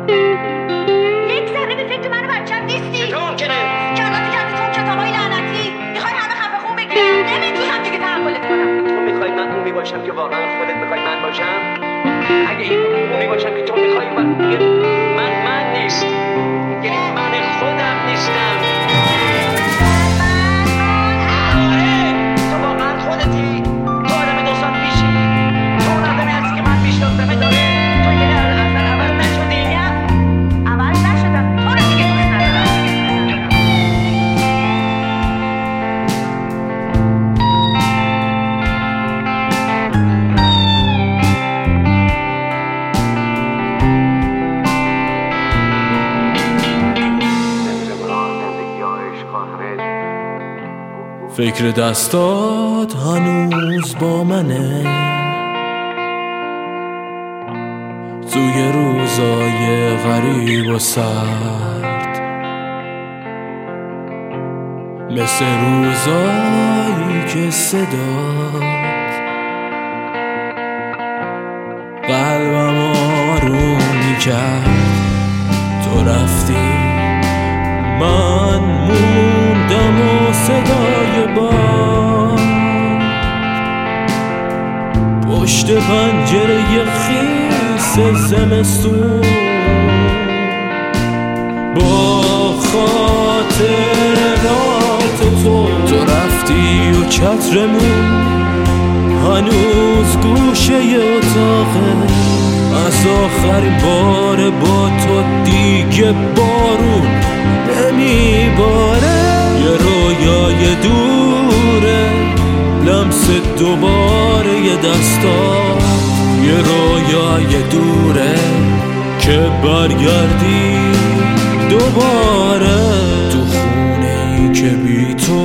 یک ذره به فکر من و بچم نیستی؟ چطور ممکنه؟ کلاتی کردی تو اون کتابای لعنتی. میخوای همه خفه خون بگیرن؟ نمیتونم دیگه تحملت کنم. تو میخوای من اونی باشم که واقعا خودت میخوای من باشم؟ اگه این اونی باشم که تو میخوای من نیست، یعنی من خودم نیستم. تو واقعا خودتی؟ تو آدم 2 سال پیشی؟ تو اون آدمی هستی که من میشناسمه داره؟ تو یه اصلا عوض نشدی؟ عوض نشدم، تو رو دیگه دوست ندارم. فکر دستات هنوز با منه، توی روزای غریب و سرد، مثل روزایی که صدات قلبم آروم میکرد. تو رفتی من موندم و صدای باد پشت پنجره خیس زمستون با خاطرات تو رفتی و چترمون هنوز گوشه اتاقه. از آخرین بار با تو دیگه بارون نمیباره. یه رویای دوره لمس دوباره یه دستات، یه رویای دوره که برگردی دوباره تو خونه ای که بی تو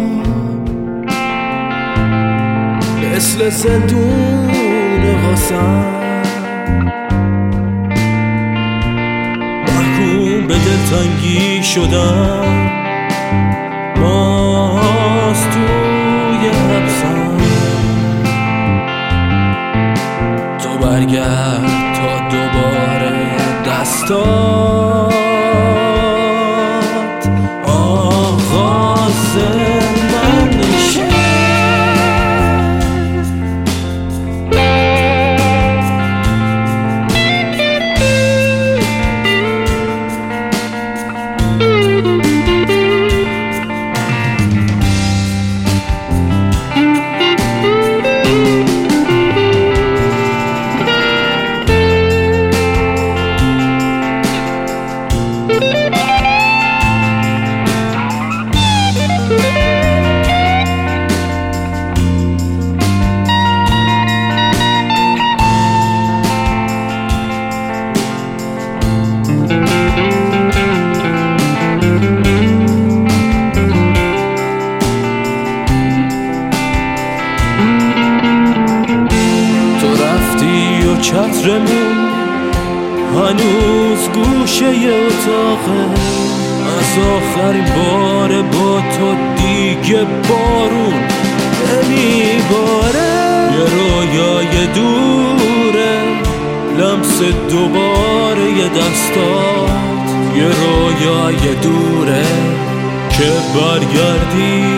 مثل زندون واسم محکوم به دلتنگی شدم. ماست توی حبسم، تو برگرد تا دوباره دستات آغاز من نشه. چترمون هنوز گوشه اتاقه. از آخرین بار با تو دیگه بارون نمیباره. یه رویای دوره لمس دوباره یه دستات، یه رویای دوره که برگردی